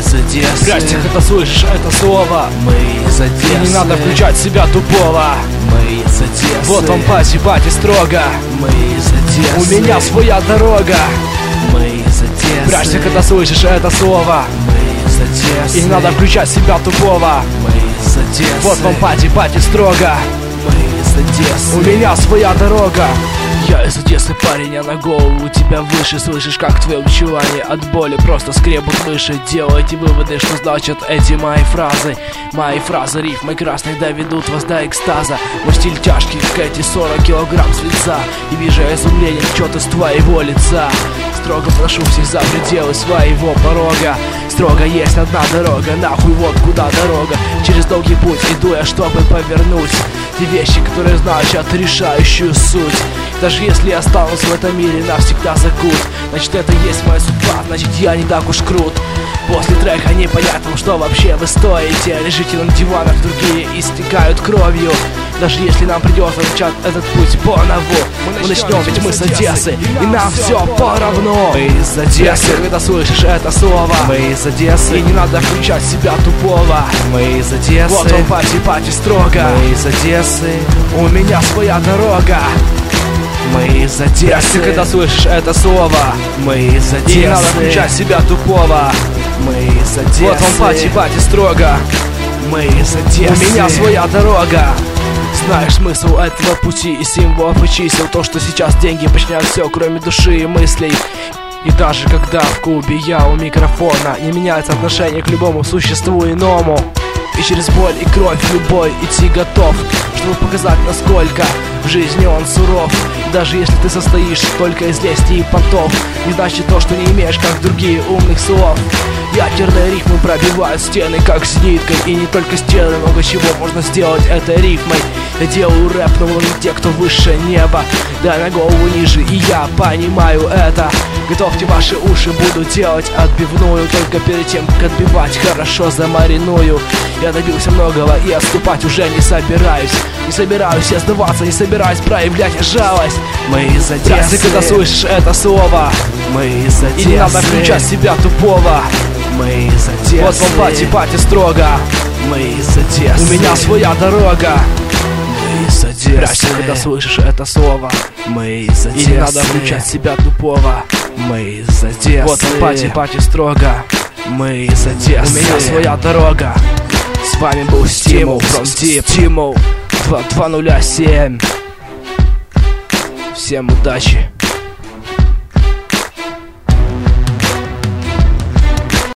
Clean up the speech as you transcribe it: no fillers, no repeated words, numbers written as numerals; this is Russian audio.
из Одессы. Прячься, когда слышишь это слово. Мы из Одессы. И не надо включать себя тупого. Мы из Одессы. Вот вам пати строго. Мы из Одессы. У меня своя дорога. Мы из Одессы. Прячься, когда слышишь это слово. Мы из Одессы. И не надо включать себя тупого. Мы из Одессы. Вот вам пати строго. Мы из Одессы. У меня своя дорога. Я из Одессы, парень, а на голову у тебя выше. Слышишь, как твое вычувание от боли просто скребут выше. Делайте выводы, что значат эти мои фразы. Мои фразы рифмой красной доведут вас до экстаза. Мой стиль тяжкий, как эти 40 килограмм свинца. И вижу изумление, что-то с твоего лица. Строго прошу всех за пределы своего порога. Строго есть одна дорога, нахуй вот куда дорога. Через долгий путь иду я, чтобы повернуть те вещи, которые значат решающую суть. Даже если я останусь в этом мире навсегда закут, значит это есть моя судьба, значит я не так уж крут. После трека непонятно, что вообще вы стоите. Лежите на диванах, другие истекают кровью. Даже если нам придется начать этот путь по-нову, мы начнем, ведь мы с Одессы, и нам все поравно. Мы из Одессы. Когда слышишь это слово, мы из Одессы. И не надо включать себя тупого. Мы из Одессы. Вот он пати строго. Мы из Одессы. У меня своя дорога. Мы из Одессы. Когда слышишь это слово, мы из Одессы. И не надо включать себя тупого. Мы из Одессы. Вот он пати строго. Мы из Одессы. У меня своя дорога. Знаешь смысл этого пути и символов и чисел. То, что сейчас деньги починят все, кроме души и мыслей. И даже когда в клубе я у микрофона, не меняется отношение к любому существу иному. И через боль и кровь любой идти готов, чтобы показать, насколько в жизни он суров. Даже если ты состоишь только из лести и понтов, не значит то, что не имеешь, как другие, умных слов. Ядерные рифмы пробивают стены, как с ниткой. И не только стены, много чего можно сделать этой рифмой. Я делаю рэп, но не те, кто выше неба, да на голову ниже, и я понимаю это. Готовьте ваши уши, буду делать отбивную. Только перед тем, как отбивать, хорошо замариную. Я добился многого и отступать уже не собираюсь. Не собираюсь я сдаваться, не собираюсь проявлять жалость. Мы из Одессы. Прячься, когда слышишь это слово. Мы из Одессы. И не надо включать себя тупого. Мы из Одессы. Вот вам пати строго. Мы из Одессы. У меня своя дорога. Мы из Одессы. Прячься, когда слышишь это слово. Мы из Одессы. И не надо включать себя тупого. Мы из Одессы. Вот вам пати строго. Мы из Одессы. У меня своя дорога. С вами был Стимул from Deep. Стимул 207. Всем удачи.